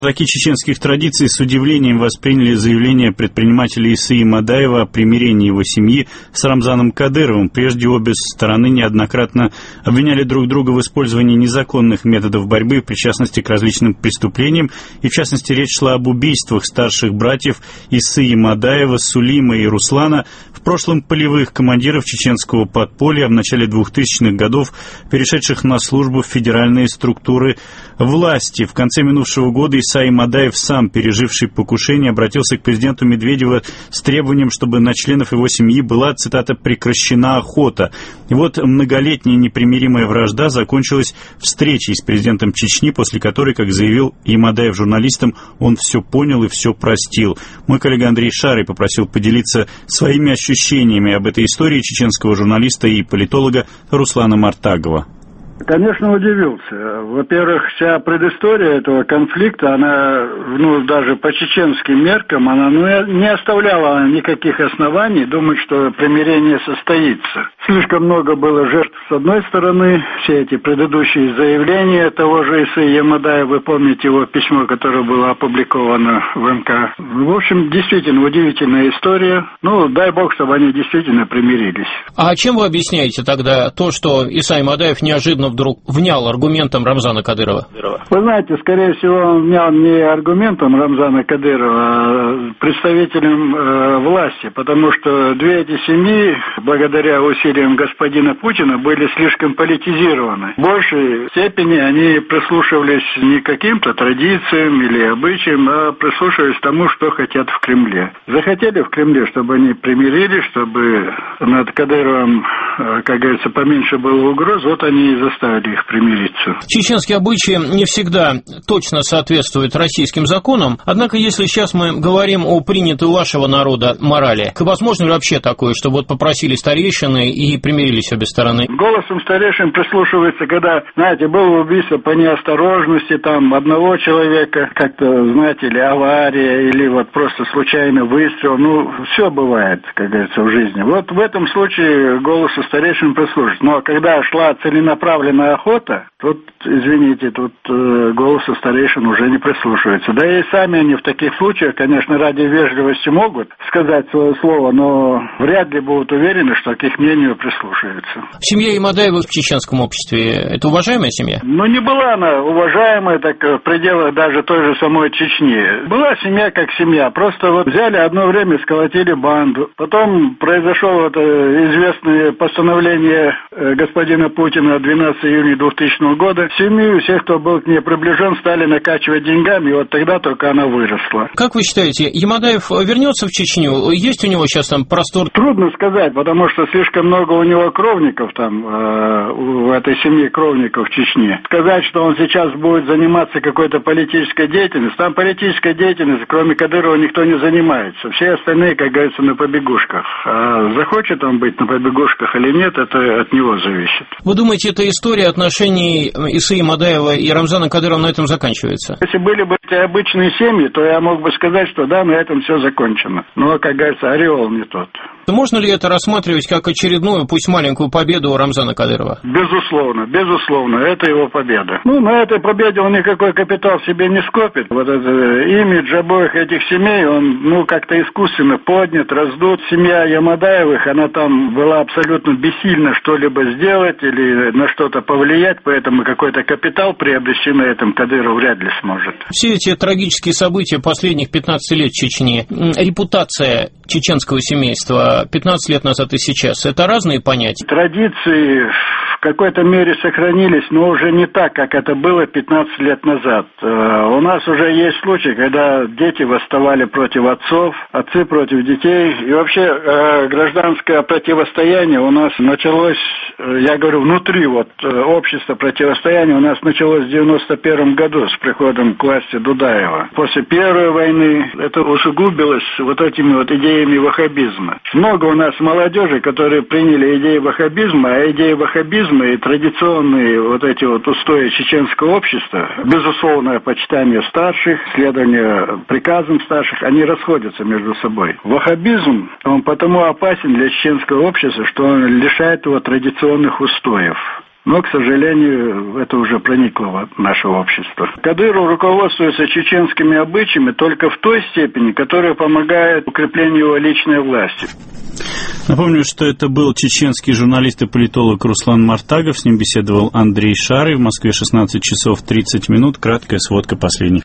Знатоки чеченских традиций с удивлением восприняли заявление предпринимателя Исаи Мадаева о примирении его семьи с Рамзаном Кадыровым. Прежде обе стороны неоднократно обвиняли друг друга в использовании незаконных методов борьбы в причастности к различным преступлениям, и в частности речь шла об убийствах старших братьев Исаи Мадаева, Сулима и Руслана, в прошлом полевых командиров чеченского подполья, в начале 2000-х годов перешедших на службу в федеральные структуры власти. В конце минувшего года Исаи Мадаев, сам переживший покушение, обратился к президенту Медведеву с требованием, чтобы на членов его семьи была, цитата, «прекращена охота». И вот многолетняя непримиримая вражда закончилась встречей с президентом Чечни, после которой, как заявил Мадаев журналистам, он все понял и все простил. Мой коллега Андрей Шарый попросил поделиться своими ощущениями об этой истории чеченского журналиста и политолога Руслана Мартагова. Конечно, удивился. Во-первых, вся предыстория этого конфликта, она, даже по чеченским меркам, она не оставляла никаких оснований думать, что примирение состоится. Слишком много было жертв с одной стороны, все эти предыдущие заявления того же Исаи Мадаева, вы помните его письмо, которое было опубликовано в МК. В общем, действительно удивительная история. Дай бог, чтобы они действительно примирились. А чем вы объясняете тогда то, что Исаи Мадаев неожиданно вдруг внял аргументом Рамзана Кадырова? Вы знаете, скорее всего, он внял не аргументом Рамзана Кадырова, а представителем власти, потому что две эти семьи, благодаря усилиям господина Путина, были слишком политизированы. В большей степени они прислушивались не к каким-то традициям или обычаям, а прислушивались к тому, что хотят в Кремле. Захотели в Кремле, чтобы они примирились, чтобы над Кадыровым, как говорится, поменьше было угроз, вот они и заставили их примириться. Чеченские обычаи не всегда точно соответствуют российским законам, однако если сейчас мы говорим о принятой у вашего народа морали, возможно ли вообще такое, что вот попросили старейшины и примирились обе стороны? Голосом старейшин прислушивается, когда, было убийство по неосторожности, одного человека, как-то, или авария, или просто случайно выстрел, все бывает, как говорится, в жизни. Вот в этом случае голосу старейшин прислушивается. Но когда шла целенаправленная охота, тут голосу старейшин уже не прислушивается. Да и сами они в таких случаях, конечно, ради вежливости могут сказать свое слово, но вряд ли будут уверены, что к их мнению прислушиваются. Семья Имадаевых в чеченском обществе – это уважаемая семья? Не была она уважаемая, так в пределах даже той же самой Чечни. Была семья как семья, просто взяли одно время, сколотили банду. Потом произошло известное постановление господина Путина 12 июня 2000 года. Семью всех, кто был к ней приближен, стали накачивать деньгами, и вот тогда только она выросла. Как вы считаете, Имадаев вернется в Чечню? Есть у него сейчас там простор? Трудно сказать, потому что слишком много у него кровников в этой семье кровников в Чечне. Сказать, что он сейчас будет заниматься какой-то политической деятельностью, там политической деятельностью, кроме Кадырова, никто не занимается. Все остальные, как говорится, на побегушках. А захочет он быть на побегушках или нет, это от него зависит. Вы думаете, эта история отношений Исаи Мадаева и Рамзана Кадырова на этом заканчивается? Если были бы эти обычные семьи, то я мог бы сказать, что да, на этом все закончено. Но, как говорится, ореол не тот. Можно ли это рассматривать как очередную, пусть маленькую победу Рамзана Кадырова? Безусловно, это его победа. На этой победе он никакой капитал себе не скопит. Вот этот имидж обоих этих семей, он, как-то искусственно поднят, раздут. Семья Ямадаевых, она там была абсолютно бессильна что-либо сделать или на что-то повлиять, поэтому какой-то капитал приобрести на этом Кадыров вряд ли сможет. Все эти трагические события последних 15 лет в Чечне, репутация чеченского семейства 15 лет назад и сейчас, это разные понятия? Традиции в какой-то мере сохранились, но уже не так, как это было 15 лет назад. У нас уже есть случаи, когда дети восставали против отцов, отцы против детей. И вообще гражданское противостояние у нас началось, я говорю, внутри общества противостояния у нас началось в 91 году с приходом к власти Дудаева. После Первой войны это усугубилось этими идеями ваххабизма. Много у нас молодежи, которые приняли идеи ваххабизма, а идеи ваххабизма и традиционные эти устои чеченского общества, безусловное почитание старших, следование приказам старших, они расходятся между собой. Ваххабизм, он потому опасен для чеченского общества, что он лишает его традиционных устоев. Но, к сожалению, это уже проникло в наше общество. Кадыров руководствуется чеченскими обычаями только в той степени, которая помогает укреплению его личной власти. Напомню, что это был чеченский журналист и политолог Руслан Мартагов. С ним беседовал Андрей Шарый. В Москве 16 часов 30 минут. Краткая сводка последних